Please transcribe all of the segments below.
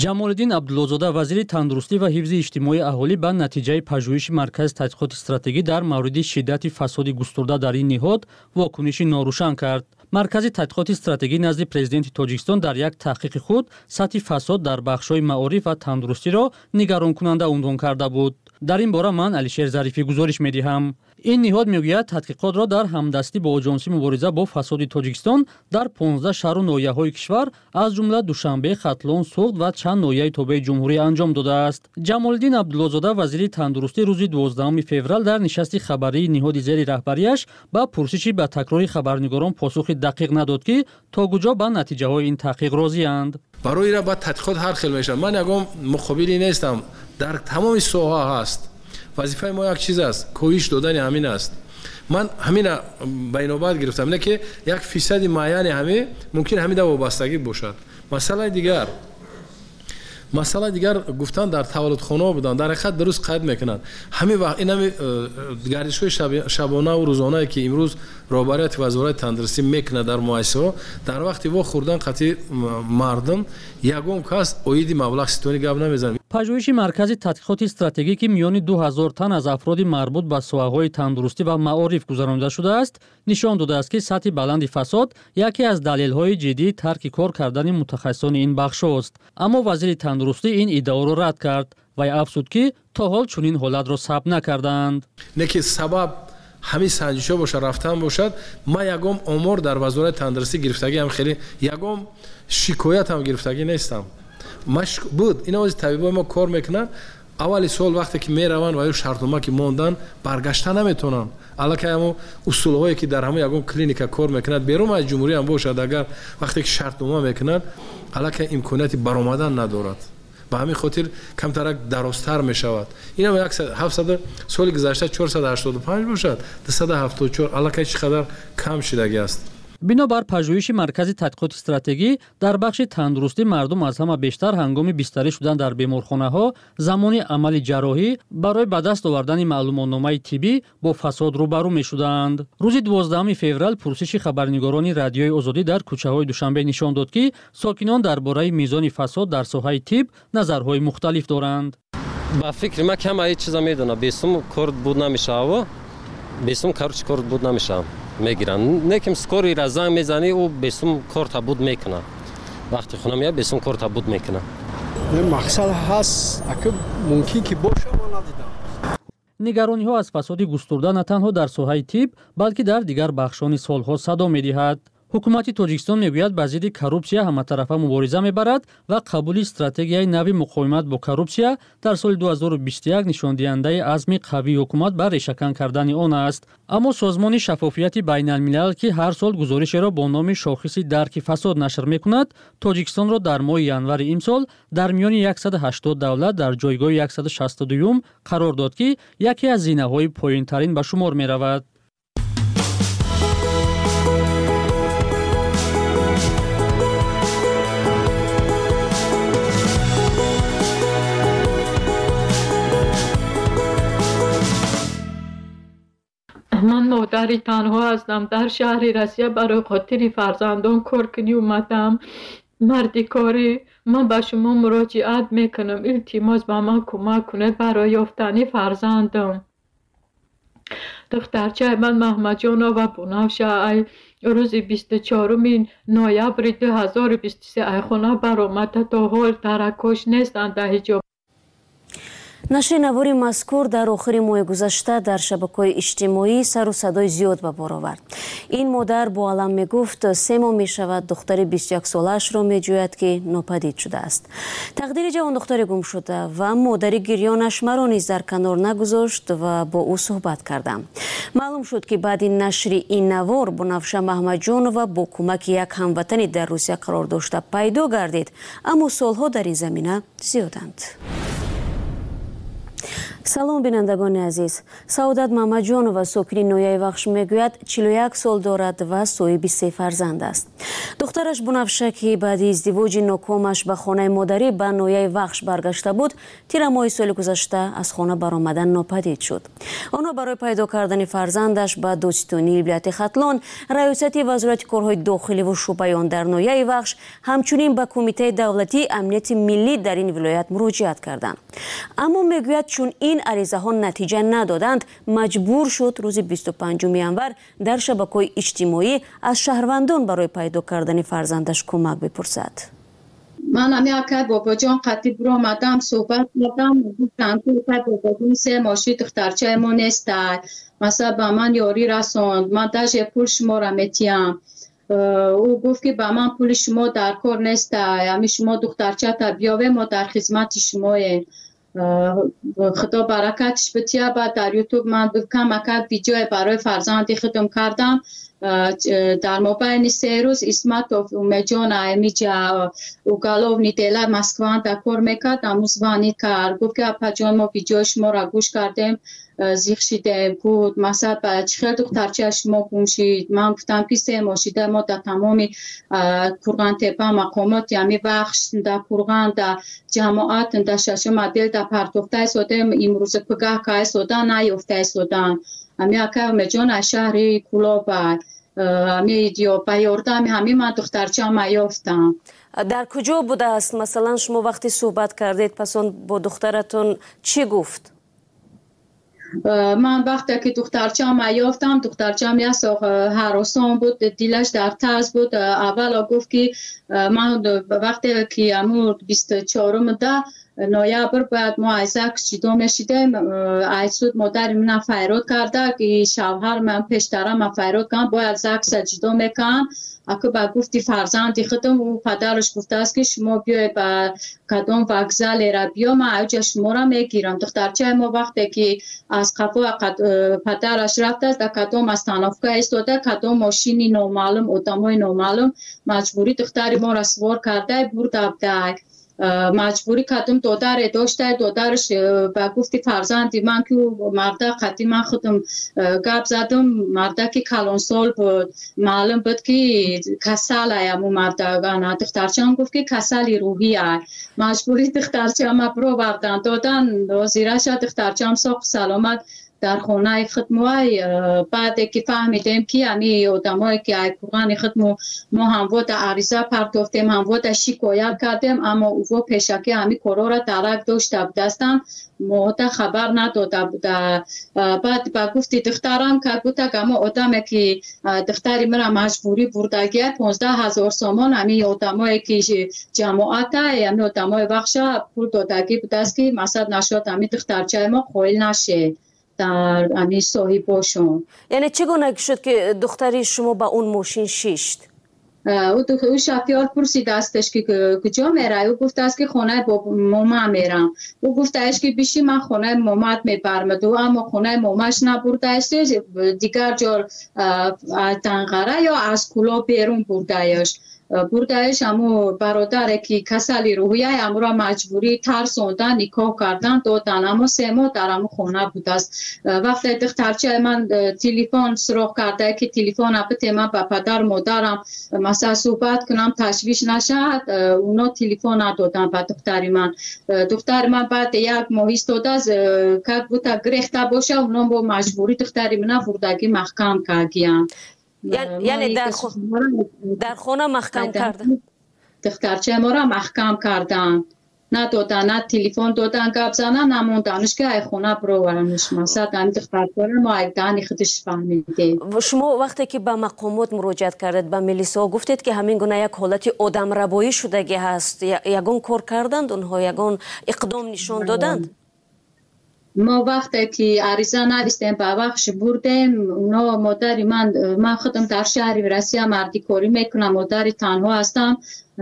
ҷамолиддин Абдуллозода вазири тандурустӣ ва ҳифзи иҷтимоии аҳолӣ ба натиҷаи пажӯҳиши маркази тадқиқоти стратегӣ дар мавриди шиддати фасоди густурда дар ин ниҳод вокуниши норӯшан кард. Маркази тадқиқоти стратегӣ назди президенти Тоҷикистон дар як таҳқиқи худ сатҳи фасод дар бахшҳои маориф ва тандурустиро нигаронкунанда унвон карда буд. дар ин бора ман Алишер Зарифӣ гузориш медиҳам. ин ниҳод мегӯяд тадқиқотро дар ҳамдастӣ бо оҷонсии мубориза бо фасоди Тоҷикистон дар 15 шаҳру ноҳияҳои кишвар аз ҷумла Душанбе, Хатлон, Суғд ва чанд ноҳияи тобаи ҷумҳурӣ анҷом додааст. Ҷамолиддин Абдуллозода вазири тандурустӣ рӯзи 12 феврал дар нишасти хабарии ниҳоди зери раҳбарияш ба пурсиши ба такрори хабарнигорон посухи дақиқ надод ки то куҷо ба натиҷаҳои ин таҳқиқ розиянд. барои ра ба тадқиқот ҳар хел мешавад. Ман ягон муқобили нестам. дар тамоми соҳа ҳаст. вазифаи мо як чиз аст, коҳиш додани ҳамин аст. ман ҳамина ба инобат гирифтам, не ки як фисади муайяни ҳамин мумкин ҳамида вобастагӣ бошад. масъалаи дигар гуфтан дар таваллудхонаҳо будан, дар ҳақиқат дуруст қайд мекунанд. ҳамин вақт ин ҳами гардишҳои шабонаву рӯзонае ки имрӯз роҳбарияти вазорати тандурустӣ мекунад дар муассисаҳо, дар вақти во хӯрдан қатъи мардум ягон кас оиди маблағ ситони гап намезанад. пажӯҳиши маркази тадқиқоти стратегӣ ки миёни 2000 тан аз афроди марбут ба соҳаҳои тандурустӣ ва маориф гузаронида шудааст, нишон додааст ки сатҳи баланди фасод яке аз далелҳои ҷиддии тарки кор кардани мутахассисони ин бахшҳост. аммо вазири тандурустӣ ин иддаоро рад кард. вай афзуд ки то ҳол чунин ҳолатро сабт накардаанд. не ки сабаб ҳамин санҷишҳо бошад, рафтан бошад. ман ягон омор дар вазорати тандурустӣ гирифтагиам хеле ягон шикоятам гирифтагӣ нестам. буд ин ози табибои мо кор мекунанд. аввали сол вақте ки мераванд ва ё шартнома ки мондан баргашта наметонанд. аллакай ҳамо усулҳое ки дар ҳамон ягон клиника кор мекунад, берун аз ҷумҳурӣ ҳам бошад, агар вақте ки шартнома мекунад, аллакай имконияти баромадан надорад. ба ҳамин хотир камтарак дарозтар мешавад. ин ҳам 700 соли гузашта 485 бошад, 274 аллакай чӣ қадар кам шидагӣ аст. бинобар пажӯҳиши маркази тадқиқоти стратегӣ дар бахши тандурустӣ мардум аз ҳама бештар ҳангоми бистарӣ шудан дар беморхонаҳо замони амали ҷарроҳӣ барои ба даст овардани маълумотномаи тиббӣ бо фасод рӯбарӯ мешуданд. рӯзи 12 феврал пурсиши хабарнигорони радиои Озодӣ дар кӯчаҳои Душанбе нишон дод ки сокинон дар бораи мизони фасод дар соҳаи тибб назарҳои мухталиф доранд. ба фикри ман кама ҳеҷ чиза медонам. бесум кор буд намешава. бесум карчи кор буд намешава. мегиранд. Неким скори ра занг мезани, ӯ бесум кор табуд мекуна. Вақти хона меяд бесум кор табуд мекуна. мақсад ҳаст, ака мумкин ки боша мо надидам. нигарониҳо аз фасоди густурда на танҳо дар соҳаи тибб, балки дар дигар бахшони солҳо садо медиҳад. ҳукумати Тоҷикистон мегӯяд ба зидди коррупсия ҳаматарафа мубориза мебарад ва қабули стратегияи нави муқовимат бо коррупсия дар соли 2021 нишондиҳандаи азми қавии ҳукумат ба решакан кардани он аст. аммо созмони шаффофияти байналмилал ки ҳар сол гузоришеро бо номи шохиси дарки фасод нашр мекунад, Тоҷикистонро дар моҳи январи имсол дар миёни 180 давлат дар ҷойгоҳи 162 қарор дод ки яке аз зинаҳои поинтарин ба шумор меравад. من مادری تنها هستم. در شهر رسیه برای خاطر فرزندان کار کنی اومدم. مردی کاری من به شما مراجعت میکنم التماس به من کمک کنید برای یافتن فرزندم. دخترچه من محمد جانا و بنفشه ای روز 24 نوامبر 2023 ای خانه برآمده تا حال ترکش نیستند در حجاب. нашри навори мазкур дар охири моҳи гузашта дар шабакаҳои иҷтимоӣ сару садои зиёд ба бор овард. ин модар бо алам мегуфт 3 моҳ мешавад духтари 21 солаашро меҷӯяд ки нопадид шудааст. тақдири ҷавон духтари гумшуда ва модари гирёнаш маро низ дар канор нагузошт ва бо ӯ суҳбат кардам. маълум шуд ки баъди нашри ин навор Бунафша Маҳмаҷонова бо кӯмаки як ҳамватани дар Русия қарор дошта пайдо гардид, аммо солҳо дар ин замина зиёданд. салом бинандагони азиз. Саодат Мамаҷонова сокини ноҳияи Вахш мегӯяд 41 сол дорад ва соҳиби 3 фарзанд аст. духтараш Бунавша ки баъди издивоҷи нокомаш ба хонаи модарӣ ба ноҳияи Вахш баргашта буд, тира моҳи соли гузашта аз хона баромадан нопадид шуд. онҳо барои пайдо кардани фарзандаш ба достонии вилояти Хатлон, раёсати вазорати корҳои дохиливу шӯъбаи он дар ноҳияи Вахш, ҳамчунин ба кумитаи давлатии амнияти миллӣ дар ин вилоят муроҷиат карданд. аммо мегӯяд чун ин аризаҳо натиҷа надоданд, маҷбур шуд рӯзи 25 январ дар шабакаҳои иҷтимоӣ аз шаҳрвандон барои пайдо кардани фарзандаш кӯмак бипурсад. من امیاکت باباجان قطعی برو مدام صحبت مدام گفتم که باباجان 3 ماشی دخترچه ما نیست مثلا با من یاری رسوند من داشت پول شما را میتیم او گفت که با من پول شما در کار نیست یعنی شما دخترچه تا بیاوه ما در خدمت شما خدا برکتش بتیا بعد در یوتیوب من کمک ویدیو برای فرزندی خودم کردم در مابین 3 روز اسمت و میجان امیجا اوگالوف نیتلا مسکوان تا کار میکرد اموزوانی کرد گفت که اپا جان ما ویدیو شما را گوش کردیم زیخ شیده بود مثلا چخیل دخترچه شما گم شید من گفتم که 3 ماشیده ما در تمامی کرغان تپا مقامات یعنی بخش در کرغان در جماعت در ششم دل در پرتوفته سودم امروز پگاه که سودان نیفته سودان امی اکا میجان شهری کلوبا امی دیو بیاردم همین من دخترچه ما یافتم. در کجا بوده است مثلا شما وقتی صحبت کردید پس اون با دخترتون چی گفت؟ من وقتی که دخترچه ما یافتم دخترچه یه هراسان بود دیلش در تاز بود اول گفت که من وقتی که امور 24 ده نویبر باید ما ایزک جدا میشیدیم ایسود مادر من فیراد کرده که شوهر من پیشتره من فیراد کردم باید زک جدا میکن اکو با گفتی فرزندی خودم و پدرش گفته است که شما بیای با کدام وکزل را بیا من اوجه شما را میگیرم دخترچه ما وقتی که از قفا پدرش رفته است در کدام از تنافکه ایستاده کدام ماشینی نامعلوم ادامای نامعلوم مجبوری دختری ما را سوار کرده برده بده مجبوری کدوم دادر داشته دادرش با گفتی فرزندی من که مرده قدی من خودم گپ زدم مرده که کلان سال بود معلوم بود که کسل ایمو مرده دخترچه هم گفت که کسلی روحی ای مجبوری دخترچه هم برو بردن دادن زیرش دخترچه هم ساق سلامت در خانه خدموی بعد که فهمیدیم که همی آدمایی که ای قرآن خدمو ما هم وقت عریضه پرداختیم هم وقت شکایت کردیم اما او پیشکی همی کارا را درک داشته بودستن ما خبر نداده بوده بعد با گفتی دخترم که گوته که اما آدمی که دختری مرا مجبوری بردگیه 15,000 سامان همی آدمایی که جماعت همی آدمای بخشه پول دادگی بودست که مثلا نشد همی دخترچه ما خویل نشه در امی صاحباشون. یعنی چگونه شد که دختری شما با اون ماشین شیشت؟ او شفیار پرسید استش که کجا میره او گفته است که خانه با ماما میرم او گفته است که بیشی من خانه مامات میبرم اما خانه ماماش نبرده است دیگر جا تنقره یا از کلا بیرون بردهش بردهش امو برادر که کسلی روحیه امو را مجبوری ترسوندن نکاح کردن دادن اما 3 ماه در امو خانه بود است وقتی دخترچه من تلفن سراغ کرده که تلفن اپت من با پدر مادرم مثلا صحبت کنم تشویش نشد اونا تلفن ندادن با دختر من بعد 1 ماه ایستاده که بوده گرفته باشه اونا با مجبوری دختری من بردگی محکم کردن یعنی در خانه محکم کردن دخترچه ما را محکم کردن ندادن نه تلفن دادن گپ زدن نموندنش که ای خونه برورنش مثلا دانی دخترچه ما یک دانی خودش فهمیده شما وقتی که به مقامات مراجعت کردید به میلیسا گفتید که همین گونه یک حالت آدم ربایی شدگی هست یگان کار کردند اونها یگان اقدام نشان دادند ما وقتی که عریضه نوشتیم به بخش بردیم اونا مادری من خودم در شهر ورسیه مردی کاری میکنم مادری تنها هستم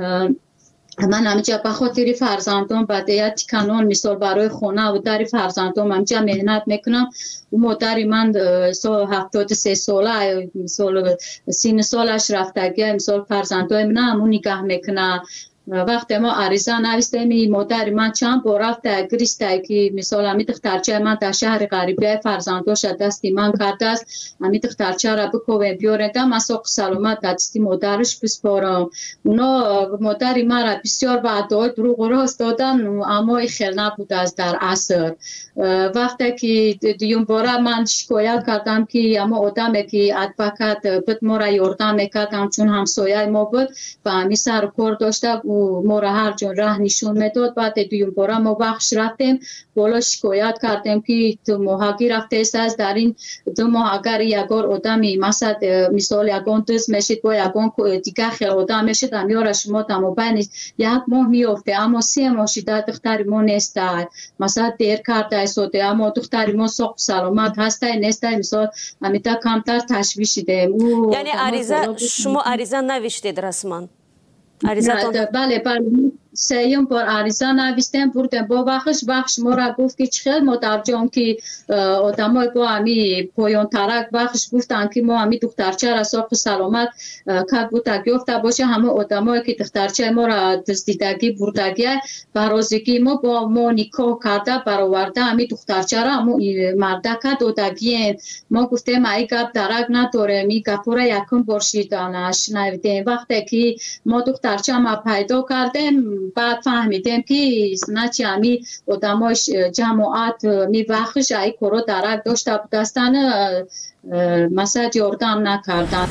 من همینجا به خاطر فرزندان بعد کانون مثال برای خونه و در فرزندان همینجا مهنت میکنم و مادری من 73 ساله مثال 30 سالش رفتگی مثال فرزندان من همون نگاه میکنه وقتی ما عریضه نوشتیم مادر من چند بار رفته گریسته که مثلا امی دخترچه من در شهر غریبه فرزنداش دستی من کرده است امی دخترچه را بکوبیم بیارده من ساق سلامت دستی مادرش بسپارم اونا مادر من را بسیار بعدای دروغ و راست دادن اما خیلی نبود از در عصر وقتی که دیون باره من شکایت کردم که اما آدمی که ادوکت بود ما را یاردم میکردم چون همسایه ما بود و امی سر کار داشته و ما را هر جون راه نشون میداد بعد دیون باره ما بخش رفتیم بالا شکایت کردیم که 2 ماهگی رفته است در این 2 ماه اگر یگار آدمی مثال یگان دز میشید با یگان دیگه خیلی آدم میشید امیار شما تمام بین 1 ماه میافته اما 3 ماه شده دختر ما نیست مثلا دیر کرده است اما دختر ما ساق سلامت هسته نیست مثال امیتا کمتر تشویش دیم یعنی عریضه شما عریضه نوشتید رسما بله سیم بار عریضه نوشتیم بردیم با بخش ما را گفت که چخیل ما در جام که آدم های با همی پایان ترک بخش گفتن که ما همی دخترچه را ساق سلامت که بوده گفته باشه همه آدم های که دخترچه ما را دزدیدگی بردگی برازگی ما با ما نکاح کرده برآورده همی دخترچه را همه مرده که دادگی ما گفتیم ای گپ درک نداره می گپ را یکم باشید نشنویدیم وقتی که ما دخترچه ما پیدا کردیم بعد فهمیدیم که نچه همی آدماش جماعت می بخش ای کرو درک داشته بودستن مثلا یاردم نکردن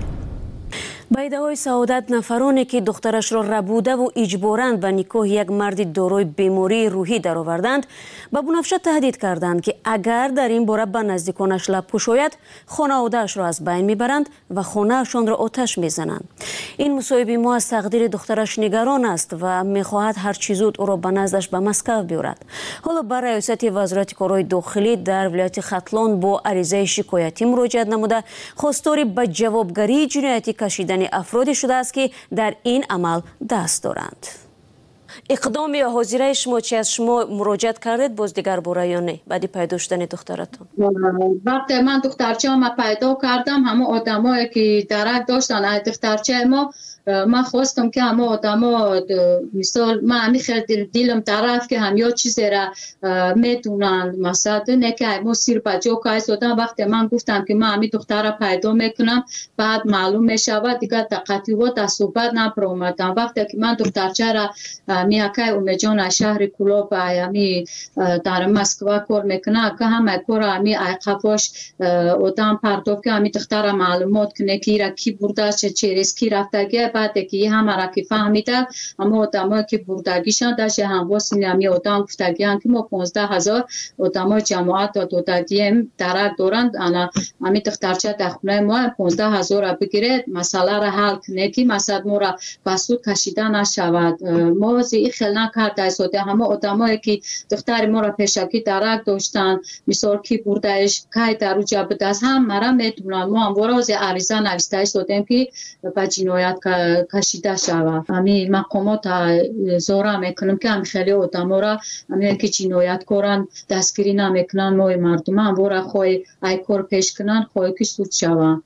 با ادعای سعادت نفرانی که دخترش را ربوده و اجباراً به نکاح یک مرد دارای بیماری روحی درآوردند به بنفشه تهدید کردند که اگر در این باره به نزدیکانش لب پوشاید خانواده‌اش را از بین میبرند و خانه‌شان را آتش میزنند. این مصاحبه ما از تقدیر دخترش نگران است و میخواهد هر چه زود او را به نزدش به مسکو بیاورد. حالا به ریاست وزارت کارهای داخلی در ولایت ختلان با عریضه شکایتی مراجعه نموده خواستار به جوابگری جنایتی کشیدن افرادی شده است که در این عمل دست دارند. اقدام یا حاضره شما چی از شما مراجعت کردید باز دیگر باره یا نه بعد پیدا شدن دخترتون؟ وقتی من دخترچه ما پیدا کردم همه آدمایی که درک داشتن دخترچه ما من خواستم که همه آدما مثال من همی خیلی دیلم طرف که همیا چیزی را میدونن مثلا نه که ما سیر بجا که دادم وقتی من گفتم که من همی دختر را پیدا میکنم بعد معلوم میشود دیگه دقتی و دستوبت نپرومدم وقتی که من دخترچه را میاکه اومجان شهر کلوب همی در مسکو کار میکنه که همه کار همی ایقفاش آدم پرداخت که همی دختر را معلومات کنه که را کی برده چه ریسکی رفته بعد که همه را که فهمیده اما آدمایی که بردگیشان داشته همواس این همی آدم گفتگیان که ما 15,000 آدمای جماعت دادگیم درک دارند همی دخترچه در خونه ما 15,000 را بگیرد مسئله را حل کنه که مثلا ما را بسود کشیده نشود ما زی خیلی نکرده است همه آدمایی که دختر ما را پیشکی درک داشتن مثال کی بردهش که در اوجا بدست هم مرا میدونن ما هم وراز عریضه نوشته دادیم که به جنایت کشیده شود همی مقامات زوره میکنم که هم خیلی آدم را همی که جنایت کارن دستگیری نمیکنن ما مردم هم وره خواهی ای کار پیش کنن خواهی که سود شود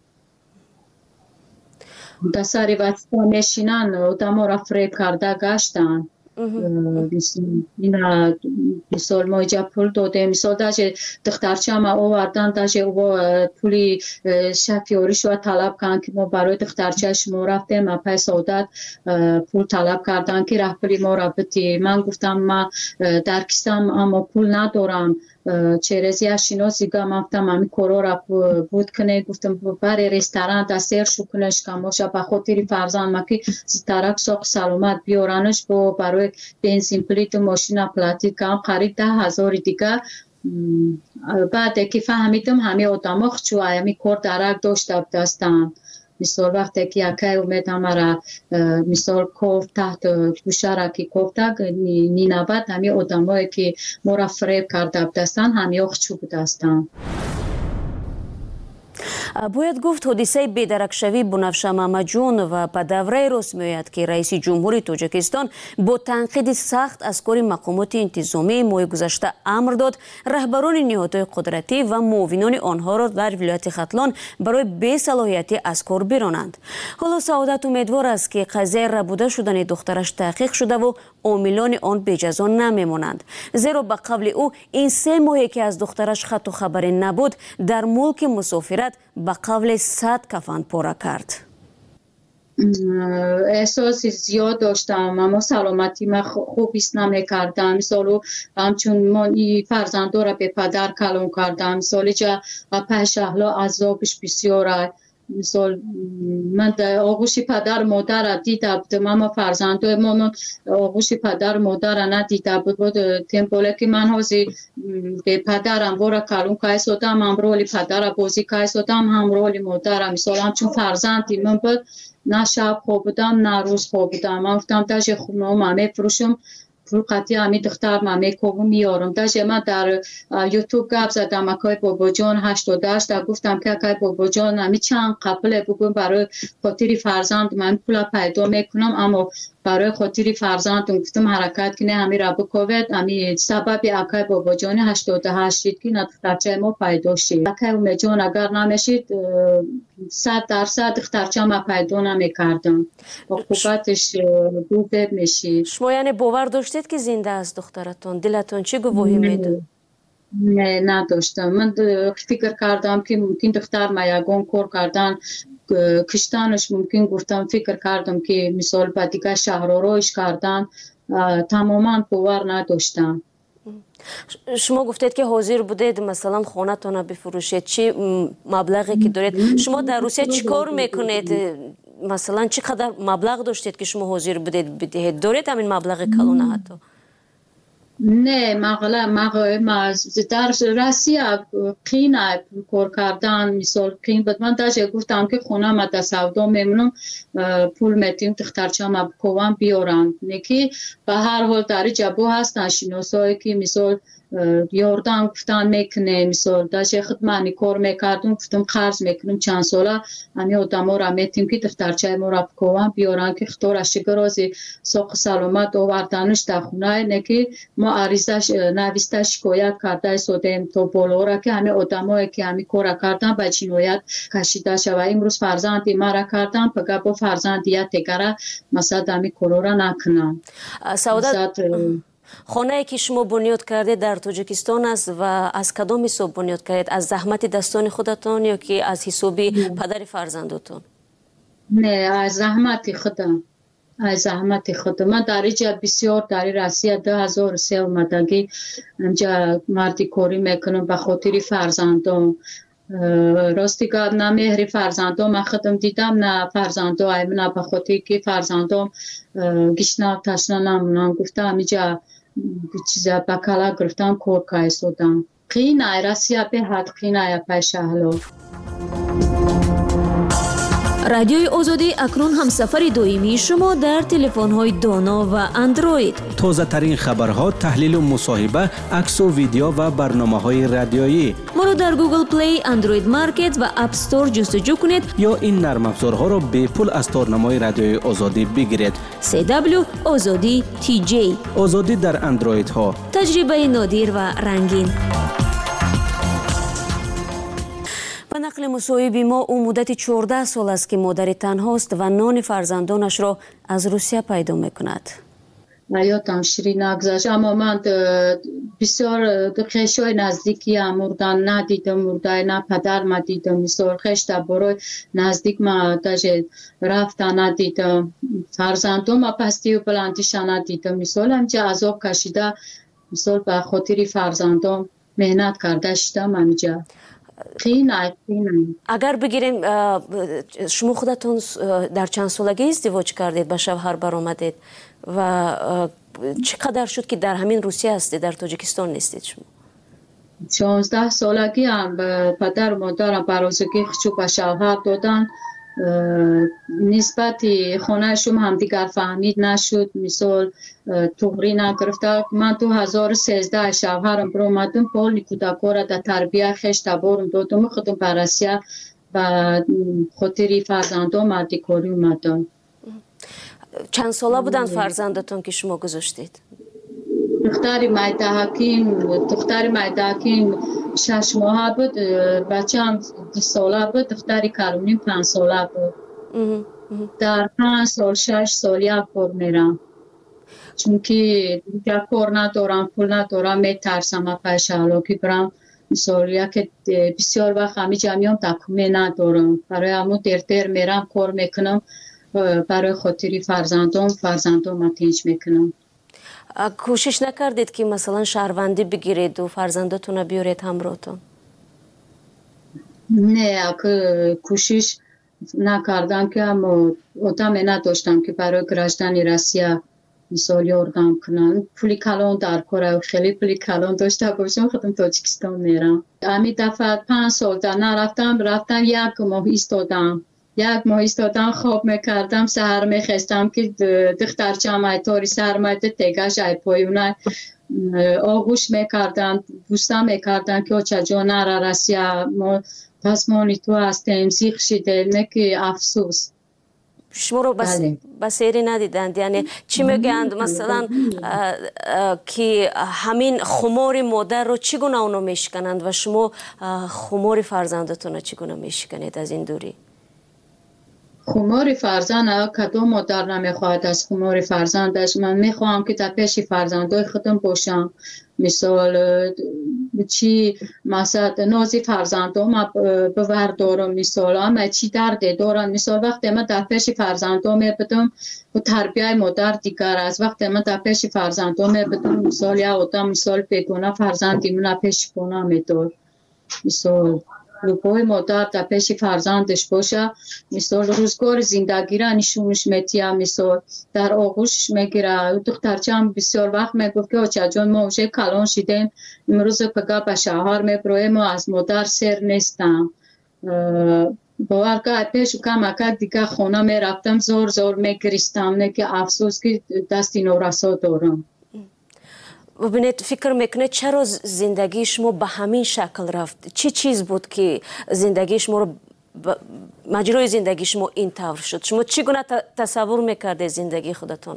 دساری وقتا میشینن آدم را فریب کرده گشتن این را مثال ما اینجا پول داده مثال داشته دخترچه ما آوردن داشته او پولی شفیاریش رو طلب کردن که ما برای دخترچه شما رفتیم ما پای سعادت پول طلب کردن که راه پولی ما را بتی من گفتم ما در کیسم اما پول ندارم چرزی اشیناسی گم افتم همی کورا را بود کنه گفتم برای رستوران دستیر شو کنش کم باشه به خاطر فرزند ما که ترک ساق سلامت بیارنش با برای بنزین پلیت ماشین پلاتی کم قریب 10,000 دیگه بعد که فهمیدم همه آدم ها خچو همی کار درک داشته دستم مثال وقتی که یکی اومد همه مثال کوفت تحت گوشه را که کوفته نینبت همه آدم هایی که ما را فریب کرده دستن همه خچو بدستن باید گفت حادثه بی‌درکشوی بنفشه محمدجون و به دوره راست می‌آید که رئیس جمهوری تاجیکستان با تنقید سخت از کار مقامات انتظامی ماه گذشته امر داد رهبران نهادهای قدرتی و معاونان آنها را در ولایت ختلان برای بی‌صلاحیتی از کار برانند. حالا سعادت امیدوار است که قضیه ربوده شدن دخترش تحقیق شده و عاملان آن بجزا نمیمانند، زیرا به قول او این 3 ماهی که از دخترش خط و خبری نبود در ملک مسافرت به قول 100 کفن پاره کرد. احساس زیاد داشتم اما سلامتی من خوب ایست نمیکردم. مثلا همچون من این فرزنده را به پدر کلام کردم، مثلا جا و پشهلا عذابش بسیاره. مثال من در آغوش پدر مادر را دیده بودم اما فرزنده من آغوش پدر مادر را ندیده بود. تمپوله که من حاضی به پدرم بارا کلون که ایستادم، هم رول پدر بازی که ایستادم، هم رول مادرم. مثال همچون فرزندی من بود، نه شب خواب بودم نه روز خواب بودم. من گفتم داشت خونه هم میفروشم قطعی همی دختر من میکوبم میارم. داشت من در یوتیوب گپ زدم اکای بابا جان 88 گفتم که اکای بابا جان همی چند قبله بگم برای خاطر فرزند من پول پیدا میکنم، اما برای خاطر فرزندم گفتم حرکت کنه همی را بکوید. همی سبب اکای بابا جان 88 که دخترچه ما پیدا شد. اکای ام جان اگر نمیشید 100% دخترچه ما پیدا نمیکردم. عقوبتش دوبه میشید. شما یعنی باور داشتید که زنده است دخترتون؟ دلتون چی گواهی میده؟ نه نداشتم. من فکر کردم که ممکن دختر ما یگان کار کردن کشتنش، ممکن گفتم فکر کردم که مثال با دیگه شهرارایش کردن. تماما باور نداشتم. شما گفتید که حاضر بودید مثلا خونتون رو بفروشید، چی مبلغی که دارید؟ شما در روسیه چی کار میکنید؟ مثلا چقدر مبلغ داشتید که شما حاضر بودید بدهید؟ دارید همین مبلغ کلونه حتی؟ نه مغلا در روسیه قینه کار کردن مثال قین بود. من داشت گفتم که خونه ما در سودا میمونم، پول میتیم دخترچه ما بکوان بیارن. نکی به هر حال در جبو هستن شناسایی که مثال یاردم گفتن میکنه. مثال داشت خدمانی کار میکردم، گفتم قرض میکنم چند ساله همی آدم ها را میتیم که دخترچه ما را بکوان بیارن که خطور شگرازی ساق سلامت آوردنش در خونه. نکی ما عریضش نویسته شکایت کرده سودیم تا بالا را که همه آدم هایی که همی کار کردن به جنایت کشیده شد. و امروز فرزندی ما را کردن پگه با فرزندیت دیگره مثلا همی کار را نکنن. سعادت خانه که شما بنیاد کردید در تاجیکستان است و از کدام حساب بنیاد کردید؟ از زحمت دستان خودتان یا که از حساب پدر فرزندتون؟ نه از زحمت خودم. از زحمت خودم. من در اینجا بسیار در روسیه 2003 اومدگی اینجا مردی کاری میکنم به خاطر فرزندم. راستی که نه مهر فرزندم من خودم دیدم نه فرزندم ایمنا به خاطر که فرزندم گشنه تشنه نمونم. گفتم اینجا چیزا بکلا گرفتم کار که ایستادم. قینه روسیه به حد قینه پیش اهلا. رادیوی آزادی اکنون همسفر دائمی شما در تلفن‌های دانا و اندروید. تازه ترین خبرها، تحلیل و مصاحبه، عکس و ویدیو و برنامه‌های رادیویی. ما رو در گوگل پلی، اندروید مارکت و اپ استور جستجو کنید یا این نرم افزارها را به پول از تارنمای رادیوی آزادی بگیرید. CW آزادی TJ. آزادی در اندروید ها. تجربه نادر و رنگین. به نقل مصاحب ما او مدت 14 سال است که مادر تنهاست و نان فرزندانش را از روسیه پیدا میکند. حیاتم شیرین نگذشت، اما من بسیار خیشای نزدیکی هم مردن ندیدم. مرده نه پدر ما دیدم. مثال خیش برای نزدیک ما داشت رفتن ندیدم. فرزندم ما پستی و بلندیش ندیدم. مثال همچه عذاب کشیده مثال به خاطر فرزندم مهنت کرده شدم همجا. خیلی اگر بگیریم شما خودتون در چند سالگی ازدواج کردید، به شوهر برآمدید و چقدر شد که در همین روسیه هستید، در تاجیکستان نیستید شما؟ 16 سالگی هم به پدر و مادرم برازگی خچو به شوهر دادن. نسبتی خانه شما هم دیگر فهمید نشد. مثال توغری نگرفته. من 2013 شوهرم برآمدم پول نیکودکو را در تربیه خش تبارم دادم. خودم براسیه و خاطر فرزندان مردی کاری اومدن. چند ساله بودن فرزندتون که شما گذاشتید؟ دختر مایداکیم 6 ماه بود، بچه هم 2 ساله بود، دختری کلونیم 5 ساله بود. در 5 سال 6 سال یک بار میرم، چون که یک کار ندارم، پول ندارم، میترسم پیش علاقی برم. مثلا یک بسیار وقت همی جمعیم تکمی ندارم، برای همون دیر میرم کار میکنم، برای خاطری فرزندان تنج میکنم. کوشش نکردید که مثلا شهروندی بگیرید و فرزندتون بیارید همراهتون؟ نه، کوشش نکردم که آدم نداشتم که برای گرفتن روسیه مثال یاردم کنن. پولی کلان در کار، خیلی پولی کلان داشته باشم خودم تاجیکستان میرم. امی دفعه 5 سال در نرفتم، رفتم 1 ماه ایستادم، خواب میکردم، سهر میخستم که دخترچم ایتاری سرمایت تگش ای پایونه آغوش میکردن، بوسته میکردن که اوچه جا نره رسیه، ما پس مانی تو هستیم، سیخ شده، نکی افسوس. شما رو بسیاری ندیدند؟ یعنی چی میگند مثلا که همین خمار مادر رو چگونه اونو میشکنند و شما خمار فرزندتون رو چگونه میشکنید از این دوری؟ خمار فرزند کدام مادر نمیخواهد از خمار فرزندش. من میخواهم که در پیش فرزندای خودم باشم. مثال چی مثلا نازی فرزندام بوردارم، مثال اما چی درد دارم، مثال وقتی من در پیش فرزندام میبدم و تربیه مادر دیگر است. وقتی من در پیش فرزندام میبدم مثال یا آدم مثال بگونه فرزندی من پیش کنم میدار، مثال لپای مادر در پیش فرزندش باشه، مثال روزگار زندگی را نشونش میتیم، مثال در آغوش میگیره. دخترچم بسیار وقت میگفت که آچه جان ما اوشه کلان شدیم، امروز پگه به شهر میبرویم، ما از مادر سر نیستم. باور که پیش کمک دیگه خونه میرفتم زور میگریستم، نه که افسوس که دستی نورسا دارم. ببینید فکر میکنید چرا زندگی شما به همین شکل رفت؟ چی چیز بود که زندگی شما رو مجرای زندگی شما این طور شد؟ شما چگونه تصور میکرده زندگی خودتون؟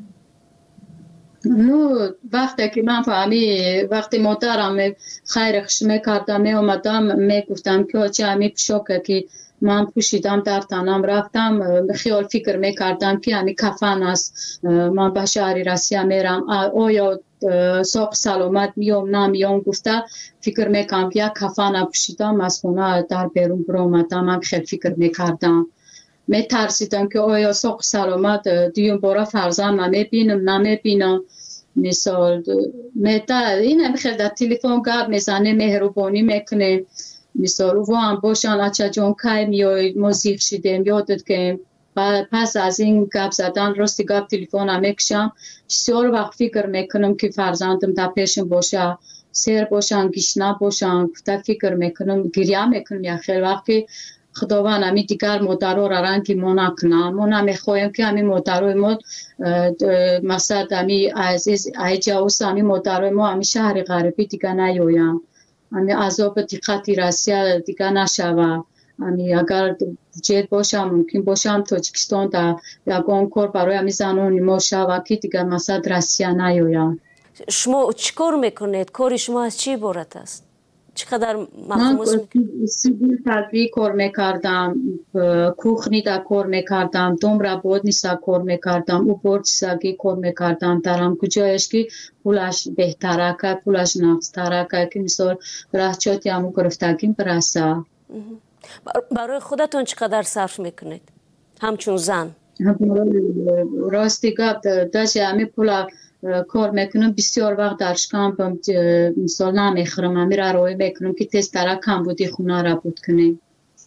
وقتی که من فهمی وقتی مادرم خیرش میکردم میامدم میگفتم که چه همی پشاکه که من پوشیدم در تنم رفتم، خیال فکر میکردم که همی کفن است، من به شهر روسیه میرم، آیا ساق سلامت میام نمیام. گفته فکر میکنم که یک کفن پوشیدم از خونه در بیرون برآمدم. من خیلی فکر میکردم، میترسیدم که آیا ساق سلامت دیون باره فرزند نمیبینم. مثال این خیلی در تلفن گپ میزنه، مهربانی میکنه، مثال او هم باشن اچه جان که میای موزیق شدیم یادت که پس از این گپ زدن راستی گپ تلفن هم میکشم، بسیار وقت فکر میکنم که فرزندم در پیشم باشه، سیر باشن گشنه باشن، فکر میکنم گریه میکنم. یا خیلی وقت که خداوند همی دیگر مادرها را رنگی ما نکنم، ما نمیخوایم که همی مادرهای ما مثلا همی عزیز ایجاوس همی مادرهای ما همی شهر غربی دیگر نیایم، همی عذاب دقتی روسیه دیگر نشوه. همی اگر جد باشم ممکن باشم تاجیکستان در یگان کار برای همی زنان ما شوه که دیگر مثلا روسیه نیایم. شما چی کار میکنید؟ کاری شما از چی عبارت است؟ چقدر من سیبیل تدوی کار میکردم، کوخنی در کار میکردم، دوم را بود نیستا کار میکردم، او برد سگی کار میکردم. درم کجایش که پولش بهتره که پولش نفستره که مثال رهچاتی همون گرفتگیم برسه. برای خودتون چقدر صرف میکنید؟ همچون زن؟ راستی گفت داشت همین پولا کار میکنم، بسیار وقت درش کم مثال نمیخورم، همین را روی میکنم که تست تره کم بودی خونه را بود کنیم.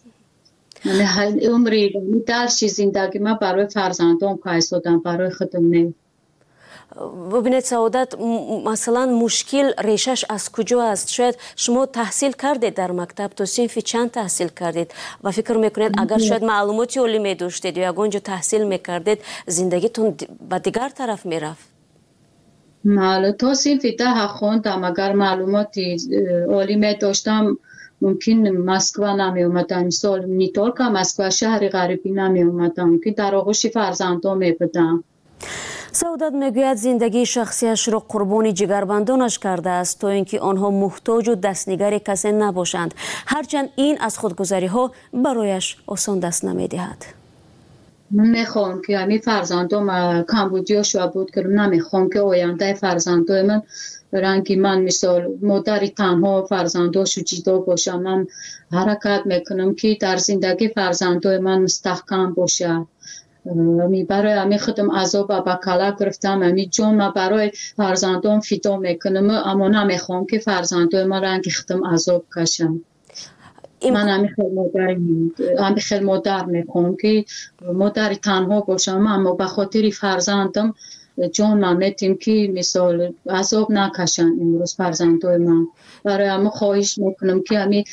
عمری درشی زندگی من برای فرزندان که ایستادم، برای خودم نه. ببینید سعادت، مثلا مشکل ریشش از کجا است؟ شاید شما تحصیل کردید در مکتب، تو صنف چند تحصیل کردید و فکر میکنید اگر شاید معلوماتی عالی میداشتید یا اونجا تحصیل میکردید زندگیتون به دیگر طرف میرفت؟ تا صنف 10 خوندم، اگر معلوماتی عالی میداشتم ممکن مسکو نمی اومدن مثال نیتورکا مسکو شهر غریبی نمی اومدن ممکن در آغوش فرزندان می بودن. سعادت میگوید زندگی شخصیش را قربانی جگربندانش کرده است تا اینکه آنها محتاج و دستنگر کسی نباشند، هرچند این از خودگذری ها برایش آسان دست نمیدهد. من میخوام که همین فرزندم کمبودیا شو بود که نمیخوام که آینده فرزندای من رنگی من مثال مادری تنها فرزنداشو جدا باشم. من حرکت میکنم که در زندگی فرزندای من مستحکم باشه. برای همین خودم عذاب با کلا گرفتم، همین جون ما برای فرزندان فدا میکنم اما نمیخوام که فرزندای ما رنگ خودم عذاب کشم. من همین خیلی مادر میخوام که مادری تنها باشم اما به خاطر فرزندم جون ما میتیم که مثال عذاب نکشن امروز فرزندای من. برای همین خواهش میکنم که همین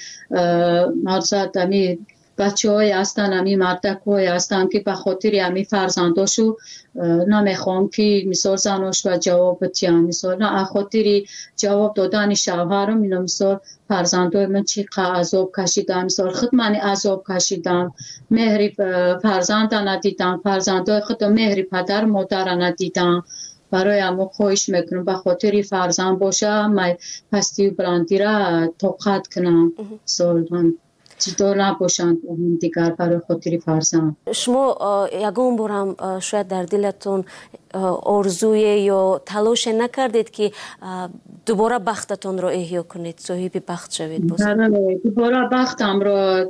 مرزد همین بچه های هستن همین مردک های هستن که به خاطر همین فرزنداشو نمیخوام که مثال زناش و جواب بتیم مثال نه خاطر جواب دادن شوهرم اینا مثال فرزندای من چقدر عذاب کشیدم مثال خود من عذاب کشیدم مهری فرزند ندیدم فرزندای خود مهری پدر مادر ندیدم. برای همون خواهش میکنم به خاطر فرزند باشه من پستی و بلندی را توقعت کنم مثال من جدا نباشند دیگر برای خاطر فرزند. شما یگان بار هم شاید در دلتون آرزوی یا تلاش نکردید که دوباره بختتون رو احیا کنید، صاحب بخت شوید؟ دوباره بختم رو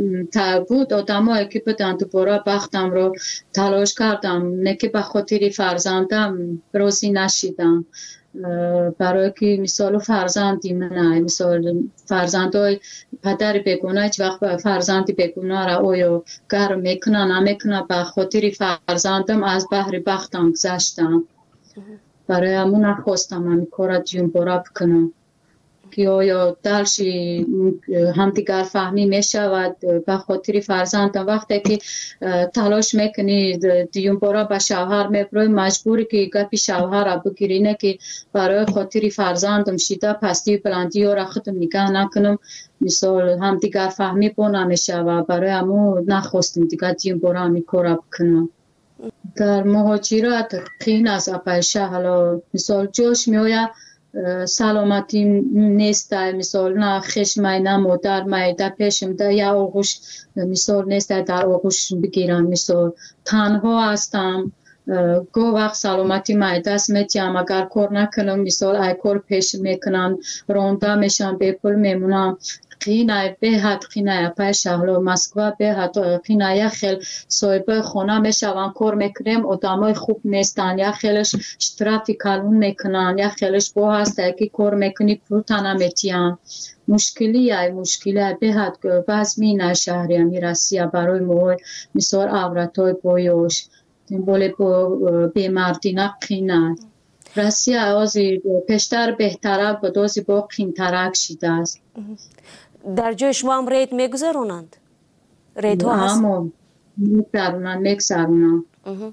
بود آدمایی که بدن دوباره بختم رو تلاش کردم نه که به خاطر فرزندم راضی نشیدم. برای که مثال فرزندی من مثال فرزندای پدر بگونه هیچ وقت فرزندی بگونه را اویا گرم میکنه نمیکنه به خاطر فرزندم از بحر بختم گذشتم. برای همون نخواستم همین کار جون برا بکنم که آیا درشی همدیگر فهمی میشود به خاطر فرزندم. وقتی که تلاش میکنی دیون بارا به شوهر میبروی مجبوری که گپی شوهر را بگیری نه که برای خاطر فرزندم شیده پستی بلندی ها را خودم نگاه نکنم مثال همدیگر فهمی با نمیشه و برای همون نخواستم دیگر دیون بارا همی کار بکنم. در مهاجرت خیلی از اپایشه حالا مثال جوش میآید سلامتی نیست مثال نه خشم نه مادر مایده پیشم ده یا آغوش مثال نیست در آغوش بگیرم مثال تنها هستم گو وقت سلامتی مایده است میتیم اگر کار نکنم مثال ای کار پیش میکنم رونده میشم به پول میمونم قینه به حد قینه پیش حالا مسکو به حد قینه خیل صاحب خانه میشون کار میکنیم آدمای خوب نیستن یا خیلش اشتراطی کلون میکنن یا خیلش با هست که کار میکنی پول نمیتیم مشکلی به حد وزمی نشهری میرسیه برای ما مثال عورتای بایوش بوله بیمردی نقینه رسیه آزی پیشتر بهتره بدازی با قینترک شیده است. در جای شما هم رید میگذرونند؟ رید ها هست؟ میگذرونند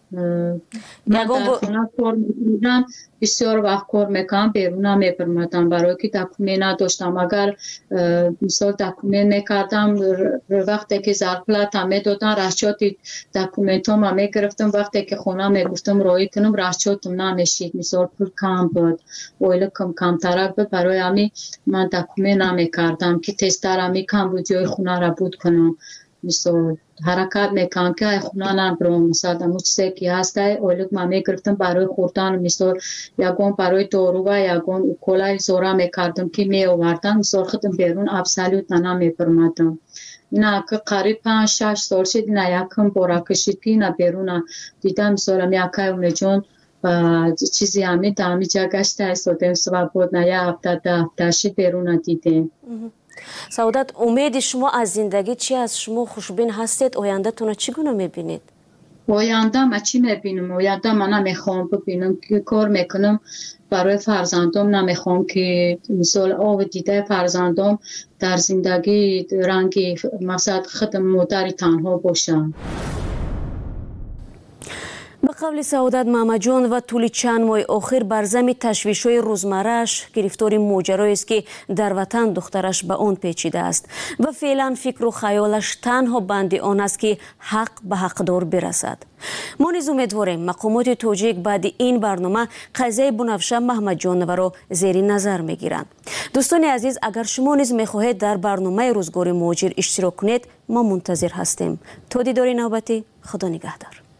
من در خونه کار میکنم بسیار وقت کار میکنم بیرون میپرمدم برای که دکومه نداشتم اگر مثال دکومه میکردم وقتی که زرپلت هم میدادن رشچاتی دکومنت هم میگرفتم وقتی که خونه میگفتم رایی کنم رشچاتم نمیشید مثال پول کم بود اویل کم ترک بود برای همی من دکومه نمیکردم که تستر همی کم بود جای خونه را بود کنم مثال حرکت میکنم که خونه نبرم مثلا دمو چیزی که هسته اولک من میگرفتم برای خوردن مثال یکون برای دارو و یکون اوکولای زورا میکردم که میآوردم مثال خودم بیرون ابسلیوت نمیپرمدم. اینا که قریب 5-6 سال شد اینا یکم بارا کشید که اینا بیرون دیدم مثالم یکی اونه جون و چیزی همی دامی جا گشته ایستادیم سوا بود نه یه هفته شد بیرون دیدیم. سعادت امید شما از زندگی چی از شما خوشبین هستید؟ آینده تون چگونه میبینید؟ آینده ما چی میبینم؟ آینده من نمیخوام ببینم که کار میکنم برای فرزندم نمیخوام که مثال آب دیده فرزندم در زندگی رنگی مقصد خودم مادر تنها باشم. به قول سعادت محمدجان و طول چند ماه آخر بر ضمن تشویش‌های روزمره‌اش گرفتار ماجرایی است که در وطن دخترش به آن پیچیده است و فعلا فکر و خیالش تنها بند آن است که حق به حقدار برسد. ما نیز امیدواریم مقامات تاجیک بعد این برنامه قضیه بنفشه محمدجانова را زیر نظر میگیرند. دوستان عزیز، اگر شما نیز میخواهید در برنامه روزگار مهاجر اشتراک کنید، ما منتظر هستیم. تا دیدار نوبتی، خدا نگهدار.